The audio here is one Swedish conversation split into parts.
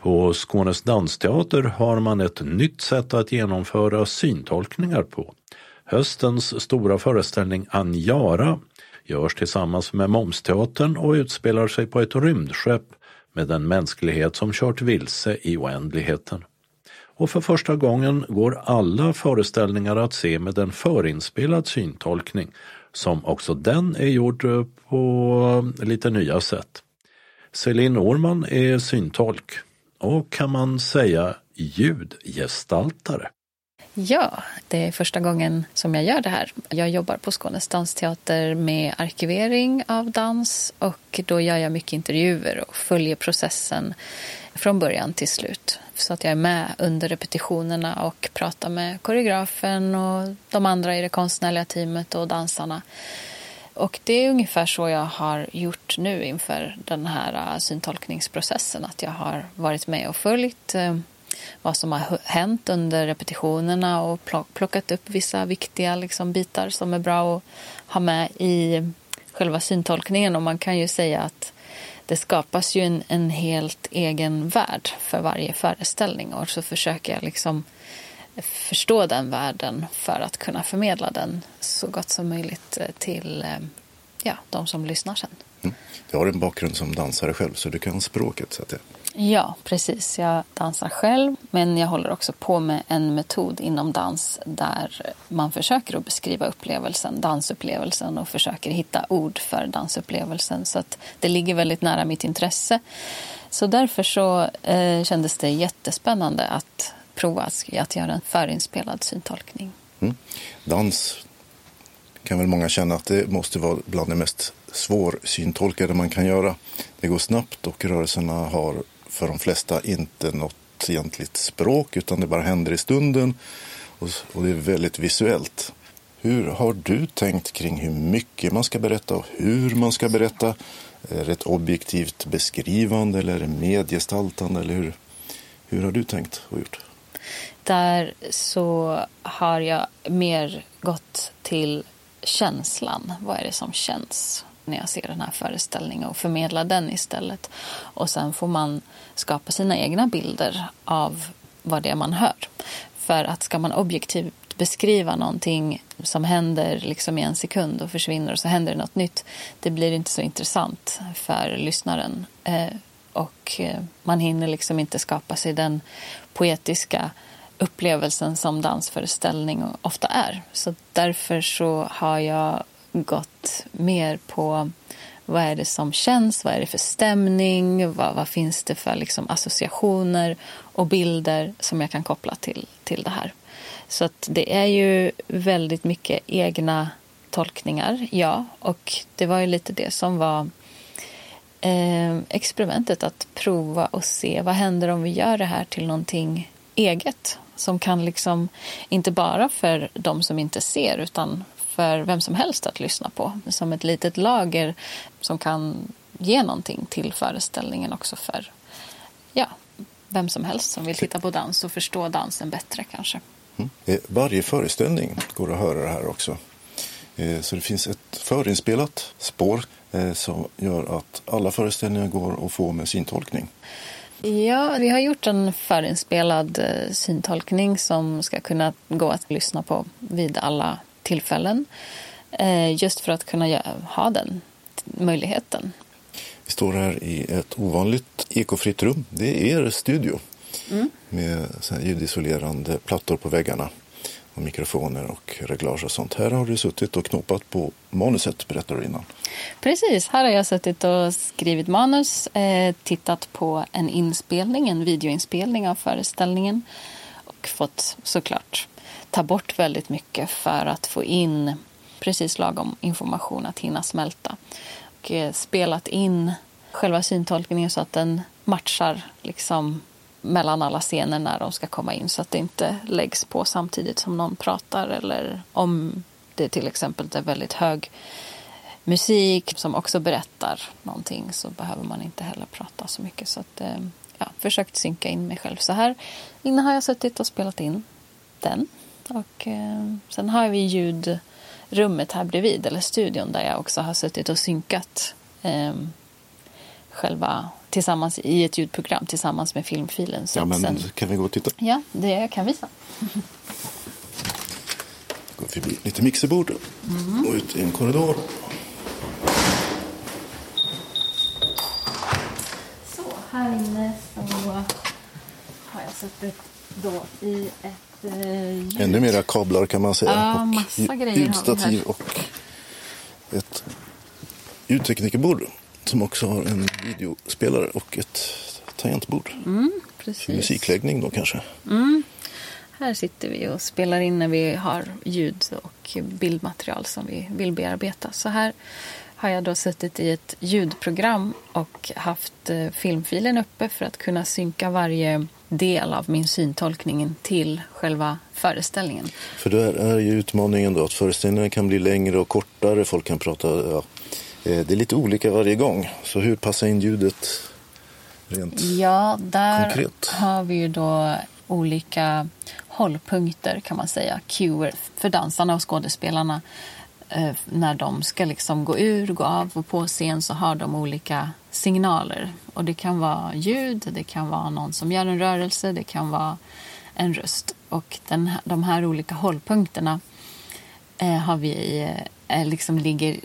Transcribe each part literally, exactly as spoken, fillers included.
På Skånes dansteater har man ett nytt sätt att genomföra syntolkningar på. Höstens stora föreställning Anjara görs tillsammans med Momsteatern och utspelar sig på ett rymdskepp med en mänsklighet som kört vilse i oändligheten. Och för första gången går alla föreställningar att se med en förinspelad syntolkning, som också den är gjord på lite nya sätt. Celine Årman är syntolk och kan man säga ljudgestaltare. Ja, det är första gången som jag gör det här. Jag jobbar på Skånes dansteater med arkivering av dans och då gör jag mycket intervjuer och följer processen från början till slut. Så att jag är med under repetitionerna och pratar med koreografen och de andra i det konstnärliga teamet och dansarna. Och det är ungefär så jag har gjort nu inför den här syntolkningsprocessen. Att jag har varit med och följt vad som har hänt under repetitionerna och plockat upp vissa viktiga liksom, bitar som är bra att ha med i själva syntolkningen. Och man kan ju säga att det skapas ju en, en helt egen värld för varje föreställning. Och så försöker jag liksom förstå den världen för att kunna förmedla den så gott som möjligt till ja, de som lyssnar sen. Mm. Du har en bakgrund som dansare själv så du kan språket så att det... Ja, precis. Jag dansar själv, men jag håller också på med en metod inom dans där man försöker att beskriva upplevelsen, dansupplevelsen och försöker hitta ord för dansupplevelsen. Så att det ligger väldigt nära mitt intresse. Så därför så eh, kändes det jättespännande att prova att göra en förinspelad syntolkning. Mm. Dans kan väl många känna att det måste vara bland det mest svårsyntolkade man kan göra. Det går snabbt och rörelserna har för de flesta inte något egentligt språk utan det bara händer i stunden och, och det är väldigt visuellt. Hur har du tänkt kring hur mycket man ska berätta och hur man ska berätta? Är det ett objektivt beskrivande eller är det medgestaltande eller hur, hur har du tänkt och gjort? Där så har jag mer gått till känslan. Vad är det som känns när jag ser den här föreställningen och förmedla den istället. Och sen får man skapa sina egna bilder av vad det är man hör. För att ska man objektivt beskriva någonting som händer liksom i en sekund och försvinner och så händer det något nytt, det blir inte så intressant för lyssnaren. Eh, och eh, man hinner liksom inte skapa sig den poetiska upplevelsen som dansföreställning ofta är. Så därför så har jag gått mer på vad är det som känns, vad är det för stämning, vad, vad finns det för liksom associationer och bilder som jag kan koppla till, till det här. Så att det är ju väldigt mycket egna tolkningar, ja, och det var ju lite det som var eh, experimentet, att prova och se vad händer om vi gör det här till någonting eget som kan liksom inte bara för de som inte ser utan för vem som helst att lyssna på. Som ett litet lager som kan ge någonting till föreställningen också för ja, vem som helst som vill titta på dans och förstå dansen bättre kanske. Mm. Varje föreställning går att höra det här också. Så det finns ett förinspelat spår som gör att alla föreställningar går att få med syntolkning. Ja, vi har gjort en förinspelad syntolkning som ska kunna gå att lyssna på vid alla tillfällen. Just för att kunna ha den möjligheten. Vi står här i ett ovanligt ekofritt rum. Det är er studio. Mm. Med så här ljudisolerande plattor på väggarna. Och mikrofoner och reglage och sånt. Här har du suttit och knoppat på manuset, berättar du innan. Precis, här har jag suttit och skrivit manus. Eh, tittat på en inspelning, en videoinspelning av föreställningen. Och fått såklart ta bort väldigt mycket för att få in precis lagom information att hinna smälta. Och eh, spelat in själva syntolkningen så att den matchar liksom mellan alla scener när de ska komma in så att det inte läggs på samtidigt som någon pratar eller om det till exempel är väldigt hög musik som också berättar någonting så behöver man inte heller prata så mycket så att ja, försökt synka in mig själv så här. Innan har jag suttit och spelat in den och eh, sen har vi ljudrummet här bredvid eller studion där jag också har suttit och synkat eh, själva tillsammans i ett ljudprogram tillsammans med filmfilen. Så ja, men sen, kan vi gå och titta? Ja, det jag kan visa. Gå förbi lite mixerbord mm. och ut i en korridor. Så, här inne så har jag suttit då i ett eh, ljud... Ännu mera kablar kan man säga. Ja, och massa grejer ljudstativ och ett ljudteknikerbord som också har en videospelare och ett tangentbord. Mm, precis. För musikläggning då kanske. Mm. Här sitter vi och spelar in när vi har ljud och bildmaterial som vi vill bearbeta. Så här har jag då suttit i ett ljudprogram och haft filmfilen uppe för att kunna synka varje del av min syntolkning till själva föreställningen. För där är ju utmaningen då att föreställningen kan bli längre och kortare. Folk kan prata, ja, det är lite olika varje gång. Så hur passar in ljudet rent ja, där konkret? Har vi ju då olika hållpunkter kan man säga. Cuer för dansarna och skådespelarna. Eh, när de ska liksom gå ur, gå av och på scen så har de olika signaler. Och det kan vara ljud, det kan vara någon som gör en rörelse, det kan vara en röst. Och den, de här olika hållpunkterna eh, har vi eh, liksom ligger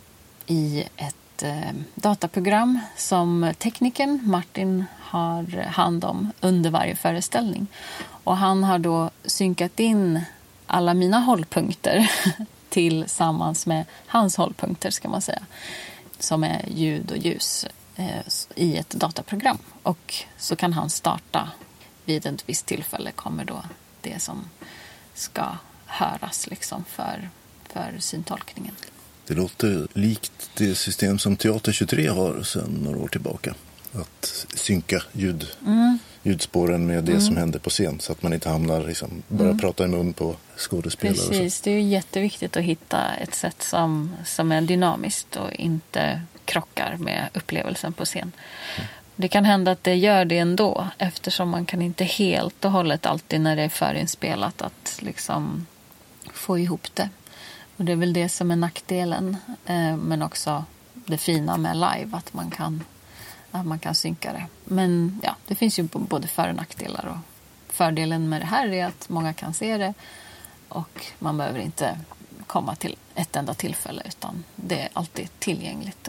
i ett eh, dataprogram som teknikern Martin har hand om under varje föreställning. Och han har då synkat in alla mina hållpunkter tillsammans med hans hållpunkter ska man säga. Som är ljud och ljus eh, i ett dataprogram. Och så kan han starta vid ett visst tillfälle kommer då det som ska höras liksom för, för syntolkningen. Det låter likt det system som Teater tjugotre har sedan några år tillbaka. Att synka ljud, mm. ljudspåren med det mm. som händer på scen. Så att man inte hamnar liksom, bara mm. prata i mun på skådespelare. Precis, det är ju jätteviktigt att hitta ett sätt som, som är dynamiskt och inte krockar med upplevelsen på scen. Mm. Det kan hända att det gör det ändå. Eftersom man kan inte helt och hållet alltid när det är förinspelat att liksom få ihop det. Och det är väl det som är nackdelen. Eh, men också det fina med live. Att man kan, att man kan synka det. Men ja, det finns ju både för- och nackdelar. Och fördelen med det här är att många kan se det. Och man behöver inte komma till ett enda tillfälle. Utan det är alltid tillgängligt.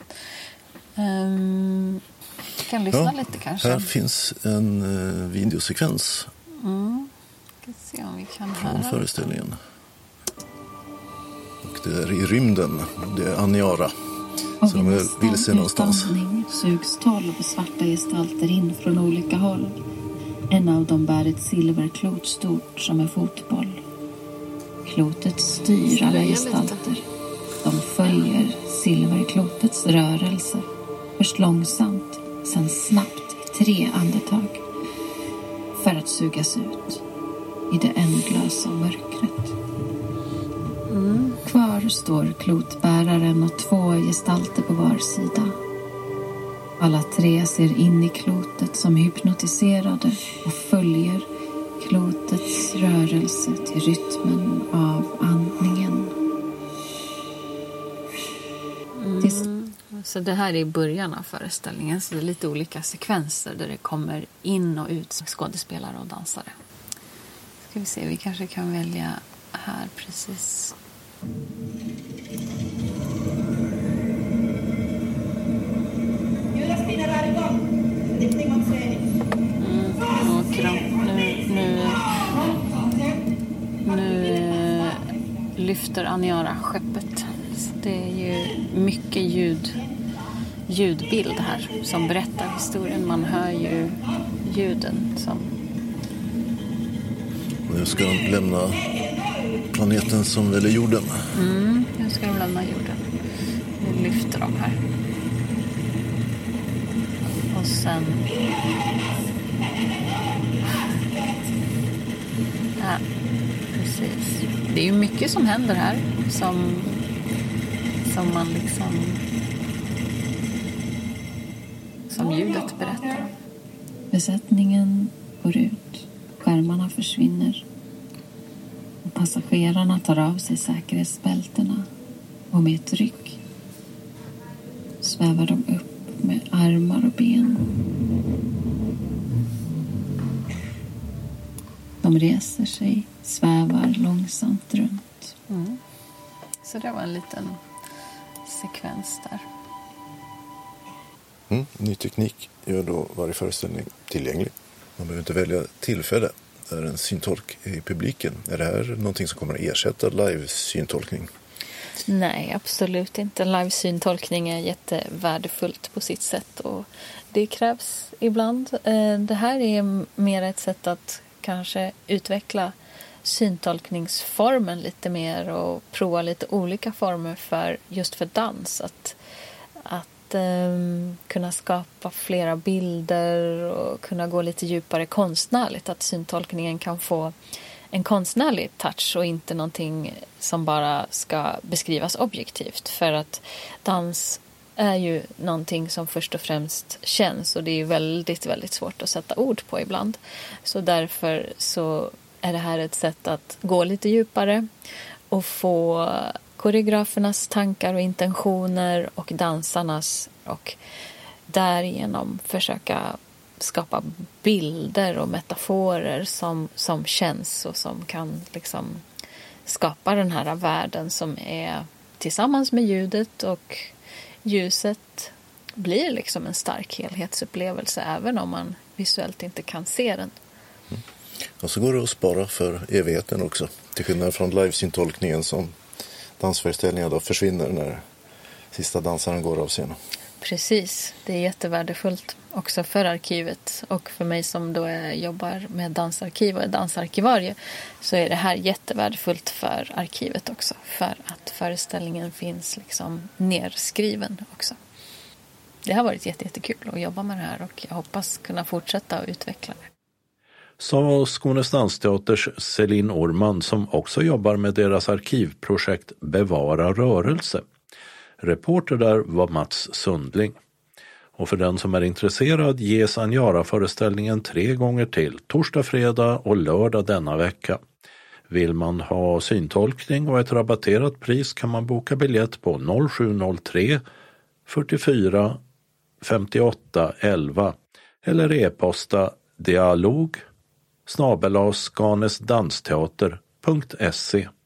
Um, kan lyssna ja, lite kanske. Här finns en uh, videosekvens. Mm. Ska se om vi kan från höra föreställningen. Och det är i rymden. Det är Aniara. Så de är vilse någonstans. Sugs tolv svarta gestalter in från olika håll. En av dem bär ett silverklot stort som en fotboll. Klotet styr alla gestalter. De följer silverklotets rörelse. Först långsamt, sen snabbt i tre andetag. För att sugas ut i det ändlösa mörkret. Mm. Kvar står klotbäraren och två gestalter på var sida. Alla tre ser in i klotet som hypnotiserade och följer klotets rörelse till rytmen av andningen. Mm. Så det här är i början av föreställningen, så det är lite olika sekvenser där det kommer in och ut skådespelare och dansare. Ska vi se, vi kanske kan välja här precis. Mm, och nu, nu, nu lyfter Aniara skeppet. Så det är ju mycket ljud, ljudbild här som berättar historien. Man hör ju ljuden som... Och jag ska lämna planeten som väl är jorden. Mm, nu ska de lämna jorden. Nu lyfter de här. Och sen... Ja, precis. Det är ju mycket som händer här som, som man liksom... Som ljudet berättar. Besättningen går ut. Skärmarna försvinner. Och passagerarna tar av sig säkerhetsbältena. Och med ett ryck svävar de upp med armar och ben. De reser sig, svävar långsamt runt. Mm. Så det var en liten sekvens där. Mm, ny teknik gör då varje föreställning tillgänglig. Man behöver inte välja tillfälle där en syntolk är i publiken. Är det här någonting som kommer att ersätta live-syntolkning? Nej, absolut inte. Live-syntolkning är jättevärdefullt på sitt sätt och det krävs ibland. Det här är mer ett sätt att kanske utveckla syntolkningsformen lite mer och prova lite olika former för just för dans. Att, att um, kunna skapa flera bilder och kunna gå lite djupare konstnärligt. Att syntolkningen kan få en konstnärlig touch och inte någonting som bara ska beskrivas objektivt. För att dans är ju någonting som först och främst känns och det är väldigt, väldigt svårt att sätta ord på ibland. Så därför så är det här ett sätt att gå lite djupare och få koreografernas tankar och intentioner och dansarnas och därigenom försöka skapa bilder och metaforer som, som känns och som kan liksom skapa den här världen som är tillsammans med ljudet och ljuset blir liksom en stark helhetsupplevelse även om man visuellt inte kan se den. Mm. Och så går det att spara för evigheten också. Till skillnad från live-syntolkningen som dansföreställningar då försvinner när sista dansaren går av scenen. Precis, det är jättevärdefullt också för arkivet och för mig som då är, jobbar med dansarkiv och är dansarkivarie så är det här jättevärdefullt för arkivet också för att föreställningen finns liksom nerskriven också. Det har varit jätte, jättekul att jobba med det här och jag hoppas kunna fortsätta att utveckla det. Sa Skånes dansteaters Celine Orman som också jobbar med deras arkivprojekt Bevara rörelse. Reporter där var Mats Sundling. Och för den som är intresserad ges Anjara-föreställningen tre gånger till, torsdag, fredag och lördag denna vecka. Vill man ha syntolkning och ett rabatterat pris kan man boka biljett på noll sju noll tre fyrtiofyra femtioåtta elva eller e-posta dialog snabel-a skanesdansteater punkt se.